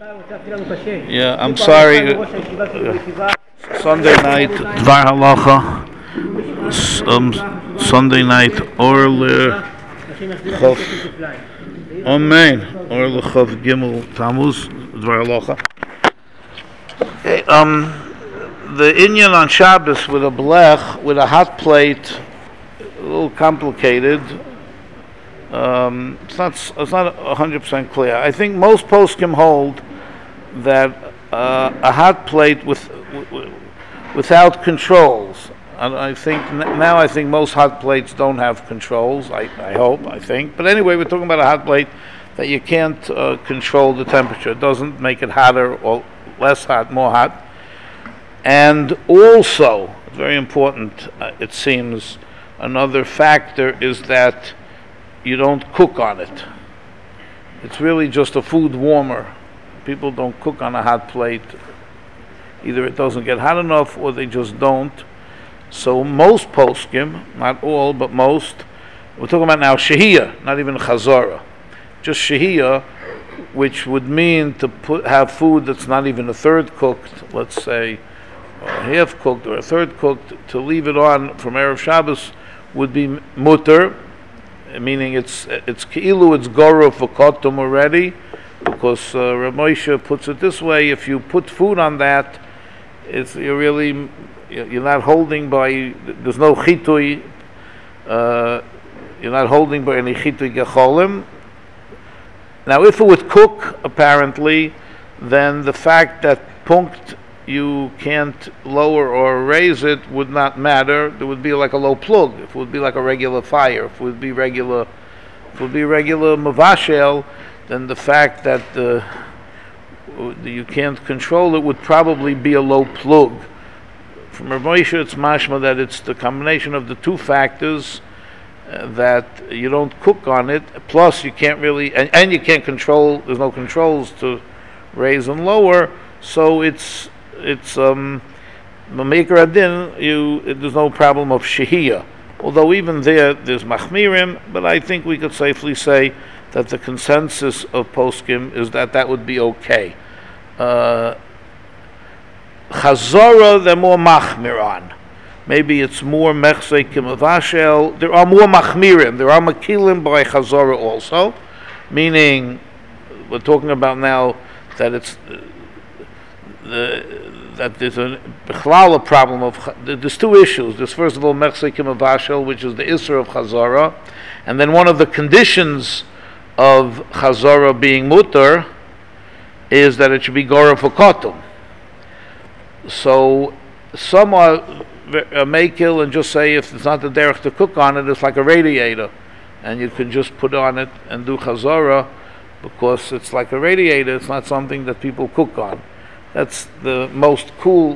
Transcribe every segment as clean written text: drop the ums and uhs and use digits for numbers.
Yeah, I'm sorry. Sunday night, Dvar Halacha. Sunday night, Orle Chof. Amen. Orle Chof Gimel Tammuz, Dvar Halacha. Okay, the Inyan on Shabbos with a blech, with a hot plate, a little complicated. It's not 100% clear. I think most poskim hold that a hot plate without controls. And I think most hot plates don't have controls. I hope. I think. But anyway, we're talking about a hot plate that you can't control the temperature. It doesn't make it hotter or less hot, more hot. And also, very important, it seems, another factor is that you don't cook on it. It's really just a food warmer. People don't cook on a hot plate. Either it doesn't get hot enough or they just don't. So most poskim, not all, but most, we're talking about now shehiyah, not even chazara. Just shehiyah, which would mean to have food that's not even a third cooked, let's say, or half cooked or a third cooked, to leave it on from Erev Shabbos would be mutter, meaning it's keilu, it's goro for kotum already, because Rav Moshe puts it this way: if you put food on that, you're not holding by. There's no chitui. You're not holding by any chitui gecholim. Now, if it would cook, apparently, then the fact that punkt you can't lower or raise it would not matter. There would be like a low plug. If it would be like a regular fire, if it would be regular mavashel, then the fact that you can't control it would probably be a low plug. From Rav Moshe, it's mashma that it's the combination of the two factors that you don't cook on it. Plus, you can't really, and you can't control. There's no controls to raise and lower. So it's Maker Adin, there's no problem of shehiyah. Although even there's machmirim, but I think we could safely say that the consensus of poskim is that would be okay. Chazara, they're more machmir on. Maybe it's more mechzei kimavashel. There are more machmirim. There are makilim by chazara also, meaning we're talking about now that it's that there's a bichlal problem of. There's two issues. There's first of all mechzei kimavashel, which is the isser of chazara, and then one of the conditions of chazara being mutter is that it should be gora for kotum. So some are makil and just say if it's not the derech to cook on it, it's like a radiator, and you can just put on it and do chazara because it's like a radiator. It's not something that people cook on. That's the most cooler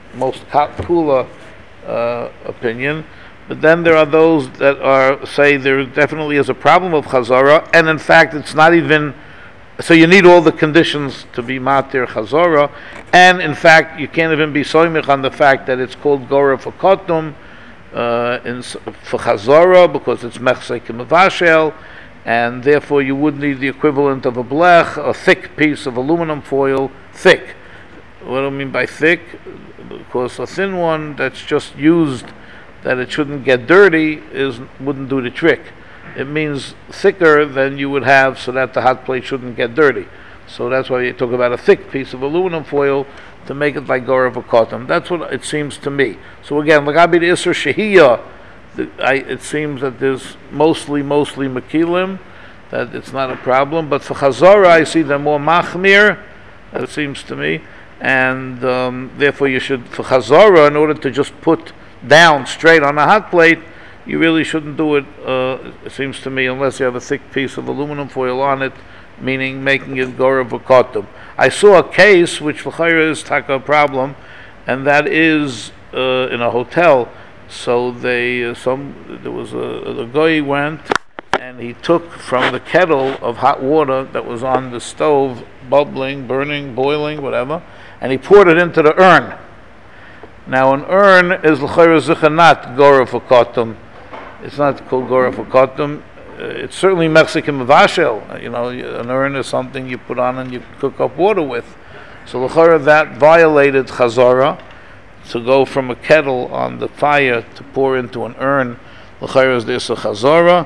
opinion. But then there are those that say there definitely is a problem of chazara, and in fact it's not even. So you need all the conditions to be matir chazara, and in fact you can't even be soymich on the fact that it's called gora for kotum for chazara because it's mechzei kimavashel, and therefore you would need the equivalent of a blech, a thick piece of aluminum foil, thick. What do I mean by thick? Because a thin one that's just used that it shouldn't get dirty wouldn't do the trick. It means thicker than you would have so that the hot plate shouldn't get dirty. So that's why you talk about a thick piece of aluminum foil to make it like gora v'kotam. That's what it seems to me. So again, lagabi the isser shehiyah, it seems that there's mostly makilim, that it's not a problem. But for chazara, I see them more machmir, it seems to me. And therefore you should, for chazara, in order to just put down straight on a hot plate, you really shouldn't do it, it seems to me, unless you have a thick piece of aluminum foil on it, meaning making it gora v'kotum. I saw a case which v'chayra is taka problem, and that is in a hotel. So there was a guy went and he took from the kettle of hot water that was on the stove, bubbling, burning, boiling, whatever, and he poured it into the urn. Now an urn is l'chayra zichanat gora v'kotum. It's not called gora for kotum. it's certainly Mexican mavashel. An urn is something you put on and you cook up water with. So l'chara that violated chazara, to go from a kettle on the fire to pour into an urn. L'chara is this a chazara.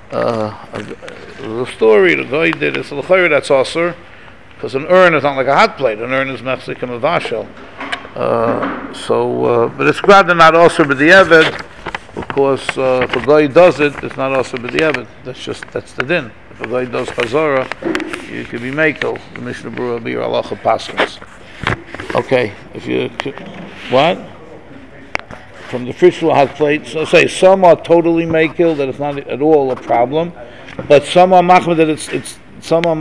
The story the guy did is l'chara that's asur, because an urn is not like a hot plate. An urn is Mexican mavashel. But it's rather not asur b'diavad, because if a guy does it, it's not asur b'diavad. That's the din. If a guy does chazara, you could be mekel. The Mishnah Berurah will be your halacha paskins. Okay, what? From the fridge to a hot plate, so say some are totally mekel, that it's not at all a problem, but some are machmir that it's some are